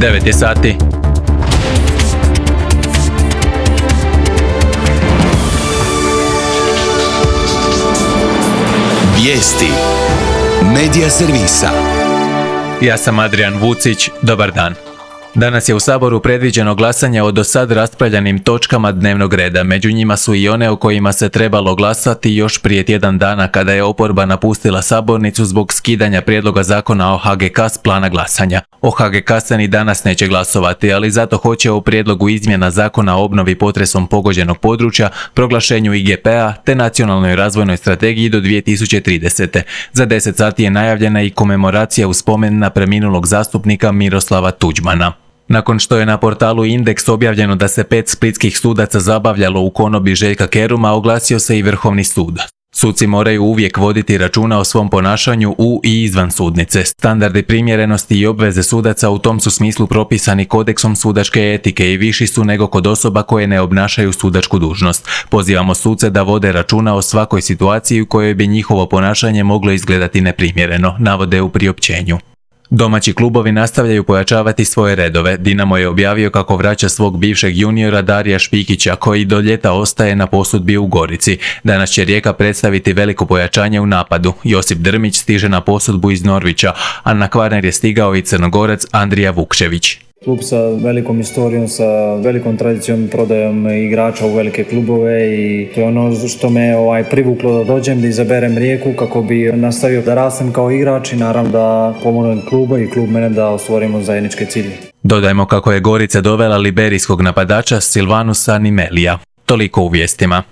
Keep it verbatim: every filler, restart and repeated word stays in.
devet je sati. Vijesti Medija servisa. Ja sam Adrian Vucić, dobar dan. Danas je u Saboru predviđeno glasanje o do sad raspravljanim točkama dnevnog reda. Među njima su i one o kojima se trebalo glasati još prije tjedan dana kada je oporba napustila sabornicu zbog skidanja prijedloga zakona o ha ge ka s plana glasanja. O ha ge ka se ni danas neće glasovati, ali zato hoće o prijedlogu izmjena zakona o obnovi potresom pogođenog područja, proglašenju i ge pe a te nacionalnoj razvojnoj strategiji do dvije tisuće tridesete. Za deset sati je najavljena i komemoracija u spomen na preminulog zastupnika Miroslava Tuđmana. Nakon što je na portalu Indeks objavljeno da se pet splitskih sudaca zabavljalo u konobi Željka Keruma, oglasio se i Vrhovni sud. Suci moraju uvijek voditi računa o svom ponašanju u i izvan sudnice. Standardi primjerenosti i obveze sudaca u tom su smislu propisani kodeksom sudačke etike i viši su nego kod osoba koje ne obnašaju sudačku dužnost. Pozivamo suce da vode računa o svakoj situaciji u kojoj bi njihovo ponašanje moglo izgledati neprimjereno, navode u priopćenju. Domaći klubovi nastavljaju pojačavati svoje redove. Dinamo je objavio kako vraća svog bivšeg juniora Darija Špikića, koji do ljeta ostaje na posudbi u Gorici. Danas će Rijeka predstaviti veliko pojačanje u napadu. Josip Drmić stiže na posudbu iz Norvića, a na Kvarner je stigao i Crnogorac Andrija Vukčević. Klub sa velikom historijom, sa velikom tradicijom, prodajom igrača u velike klubove i to je ono što me ovaj, privuklo da dođem, da izaberem Rijeku kako bi nastavio da rastem kao igrač i naravno da pomognem klubu i klub mene da ostvarimo zajedničke cilje. Dodajmo kako je Gorica dovela liberijskog napadača Silvanusa Nimelija. Toliko u vijestima.